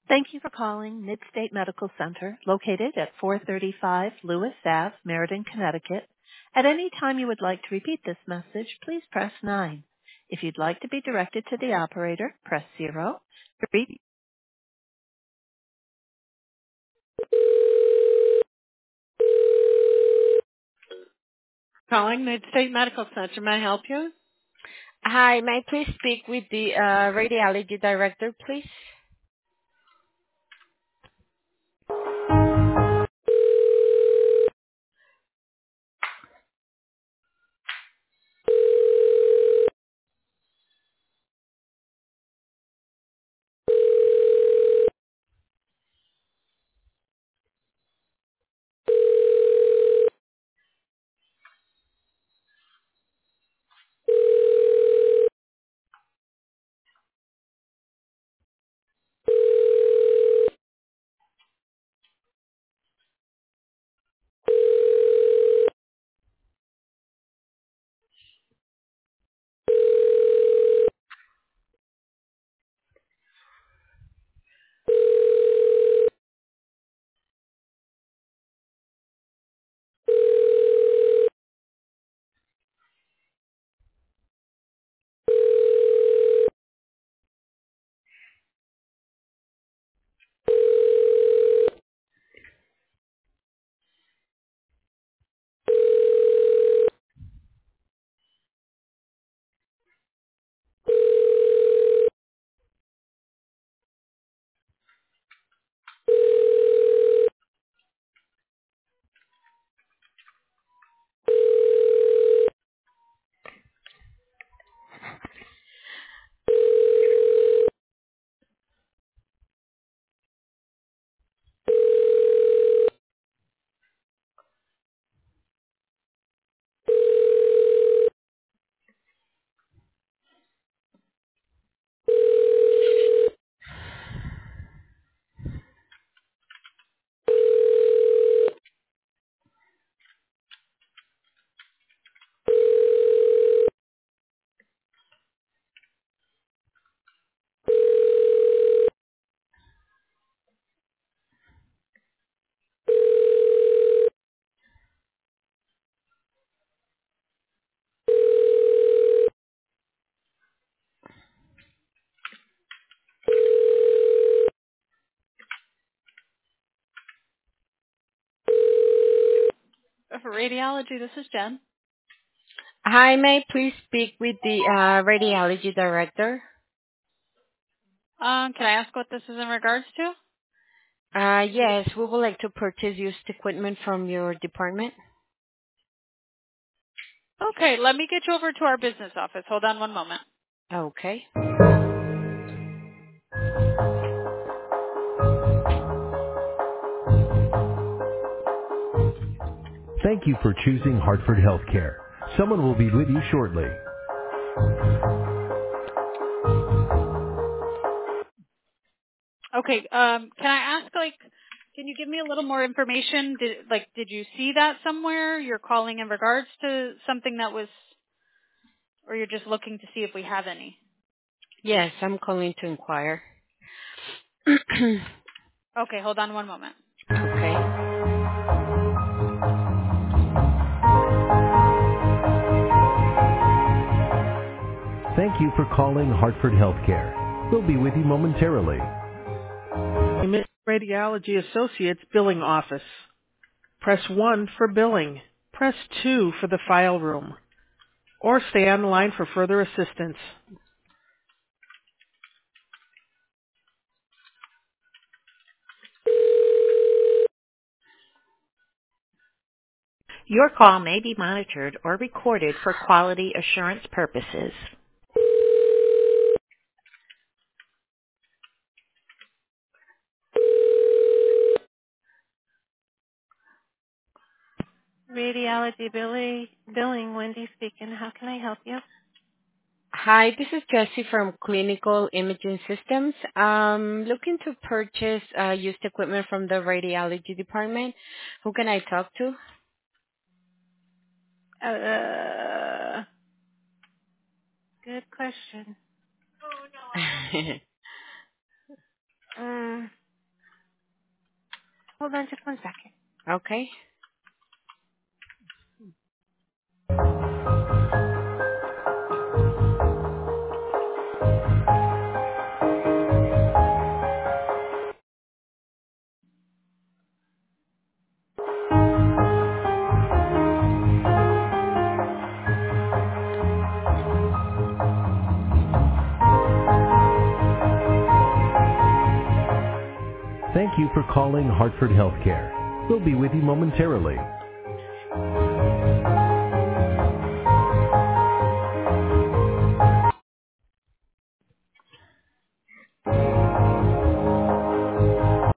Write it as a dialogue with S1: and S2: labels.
S1: Thank you for calling Midstate Medical Center, located at 435 Lewis Ave, Meriden, Connecticut. At any time you would like to repeat this message, please press 9. If you'd like to be directed to the operator, press 0. Repeat. Calling Midstate Medical Center. May I help you?
S2: Hi, may I please speak with the radiology director, please?
S1: For radiology, this is Jen.
S2: Hi, may I please speak with the radiology director?
S1: Can I ask what this is in regards to?
S2: Yes, we would like to purchase used equipment from your department.
S1: Okay, let me get you over to our business office. Hold on one moment.
S2: Okay.
S3: Thank you for choosing Hartford Healthcare. Someone will be with you shortly.
S1: Okay, can I ask, can you give me a little more information? Did you see that somewhere? You're calling in regards to something that was, or you're just looking to see if we have any?
S2: Yes, I'm calling to inquire.
S1: Okay, hold on one moment.
S2: Okay.
S3: Thank you for calling Hartford Healthcare. We'll be with you momentarily. Radiology Associates Billing Office. Press 1 for billing. Press 2 for the file room. Or stay on the line for further assistance. Your call may be monitored or recorded for quality assurance purposes. Radiology billing, Wendy speaking. How can I help you?
S2: Hi, this is Jessie from Clinical Imaging Systems. Looking to purchase used equipment from the radiology department. Who can I talk to?
S1: Good question.
S4: Hold on just one second.
S2: Okay.
S5: Thank you for calling Hartford Healthcare. We'll be with you momentarily.